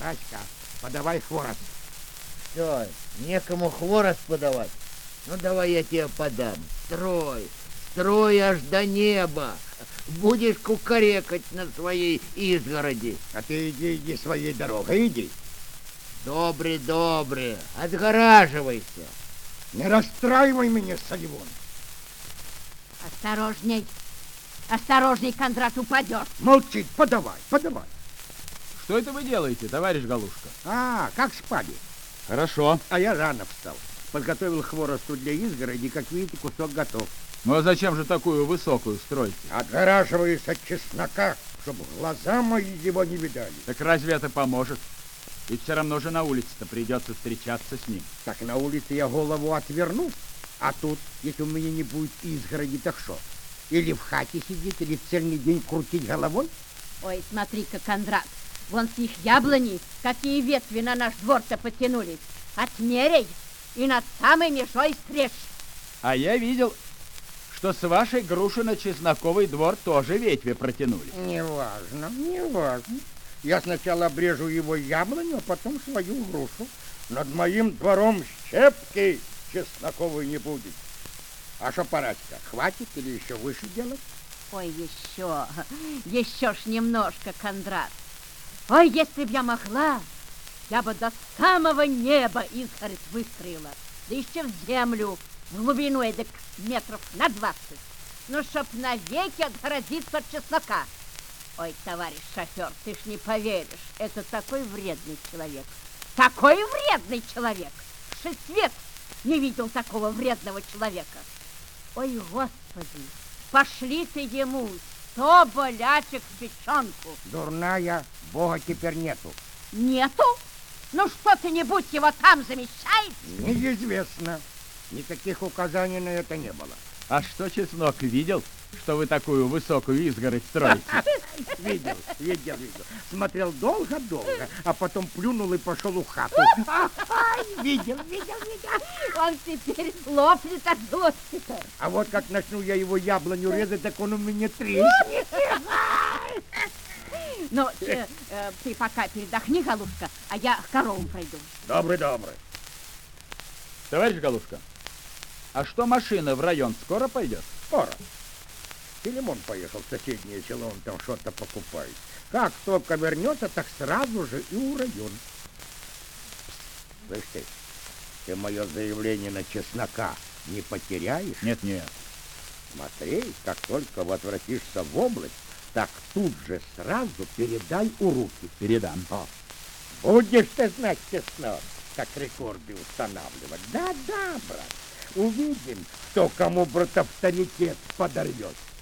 Параська, подавай хворост. Все, некому хворост подавать. Ну, давай я тебе подам. Строй, строй аж до неба. Будешь кукарекать на своей изгороди. А ты иди своей дорогой, иди. Добре, добре, отгораживайся. Не расстраивай меня, Салливон. Осторожней. Осторожней, Кондрат, упадет. Молчи, подавай. Что это вы делаете, товарищ Галушка? А, как спали? Хорошо. А я рано встал. Подготовил хворосту для изгороди, как видите, кусок готов. Ну а зачем же такую высокую строите? Отгораживаюсь от чеснока, чтобы глаза мои его не видали. Так разве это поможет? Ведь все равно же на улице-то придется встречаться с ним. Так на улице я голову отверну, а тут, если у меня не будет изгороди, так что? Или в хате сидеть, или цельный день крутить головой? Ой, смотри-ка, Кондрат, вон с их яблони какие ветви на наш двор-то потянулись. Отмеряй и над самой межой стрежь. А я видел, что с вашей груши на чесноковый двор тоже ветви протянули. Не важно. Я сначала обрежу его яблоню, а потом свою грушу. Над моим двором щепки чесноковой не будет. А что, Параська, хватит или еще выше делать? Ой, еще ж немножко, Кондрат. Ой, если б я могла, я бы до самого неба изгородь выстроила. Да еще в землю, в глубину эдак метров на 20. Ну, чтоб навеки отгородиться от чеснока. Ой, товарищ шофер, ты ж не поверишь, это такой вредный человек. Такой вредный человек! Что свет не видел такого вредного человека. Ой, Господи, пошли ты ему 100 болячек в печенку. Дурная, Бога теперь нету. Нету? Ну что-то-нибудь его там замещает? Неизвестно. Никаких указаний на это не было. А что чеснок видел, что вы такую высокую изгородь строите? Видел. Смотрел долго-долго, а потом плюнул и пошел в хату. Видел. Он теперь лопнет от злости-то. А вот как начну я его яблоню резать, так он у меня треснет. Ну, ты пока передохни, голубка, а я к коровам пройду. Добрый. Товарищ Галушка, а что машина в район скоро пойдет? Скоро. Филимон поехал в соседнее село, он там что-то покупает. Как только вернется, так сразу же и у района. Слышь ты мое заявление на чеснока не потеряешь? Нет. Смотри, как только возвратишься в область, так тут же сразу передай у руки. Передам. Будешь ты знать, чеснок, как рекорды устанавливать. Да, брат. Увидим, кто кому, брат, авторитет подорвет.